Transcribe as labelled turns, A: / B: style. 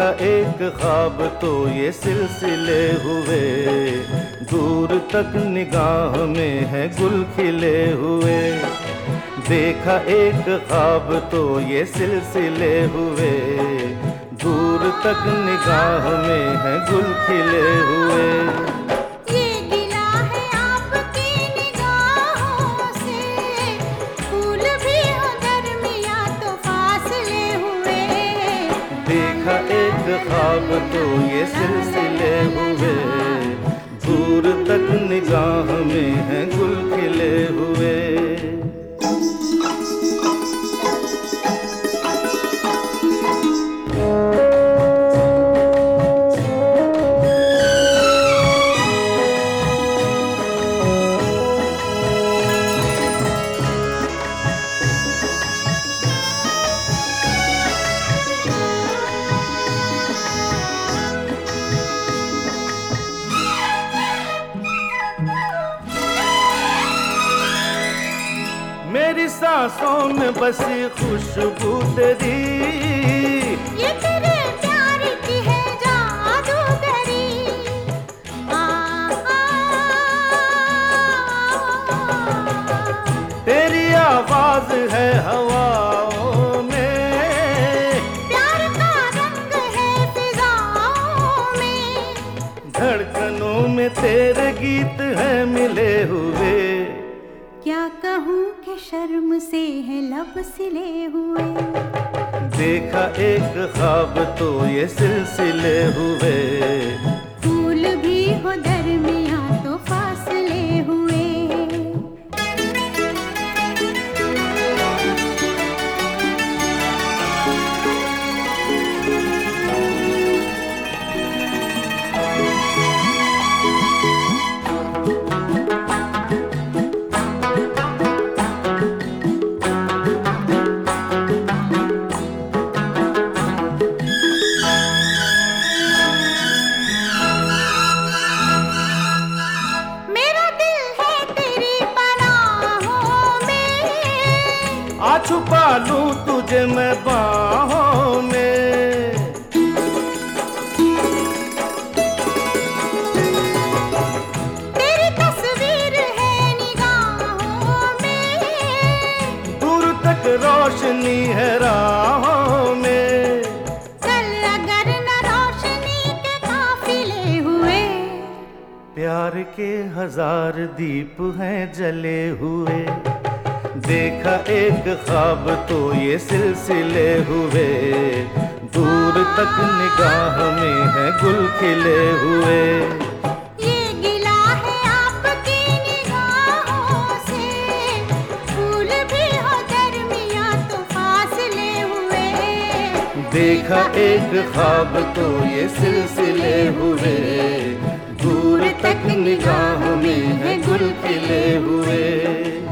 A: देखा एक ख्वाब तो ये सिलसिले हुए, दूर तक निगाह में है गुल खिले हुए। देखा एक ख्वाब तो ये सिलसिले हुए, दूर तक निगाह में है गुल खिले हुए।
B: ये गिला है आपकी निगाहों से, फूल भी हो दरमिया तो फासले हुए।
A: देखा एक ख्वाब तो ये सिलसिले हुए, दूर तक निगाह में है गुल खिले हुए। मेरी सांसों में बसी खुशबू तेरी,
B: ये तेरे प्यार की है जादूगरी।
A: तेरी आवाज है हवाओं में,
B: प्यार का रंग है फिजाओं में।
A: धड़कनों में तेरे गीत हैं मिले हुए।
B: क्या कहूँ कि शर्म से है लब सिले हुए।
A: देखा एक ख्वाब तो ये सिलसिले हुए,
B: फूल भी हो दरमिया तो फासले हुए।
A: आ छुपा लूं तुझे मैं बाहों में।
B: तेरी तस्वीर है निगाहों में,
A: दूर तक रोशनी है राहों में।
B: चल अगर न रोशनी के काफिले हुए।
A: प्यार के हजार दीप हैं जले हुए। देखा एक ख्वाब तो ये सिलसिले हुए, दूर तक निगाह में है गुल खिले हुए।
B: ये गिला है आपकी निगाहों से, फूल भी हो दरमिया तो फासले हुए।
A: देखा एक ख्वाब तो ये सिलसिले हुए, दूर तक निगाह में है गुल खिले हुए।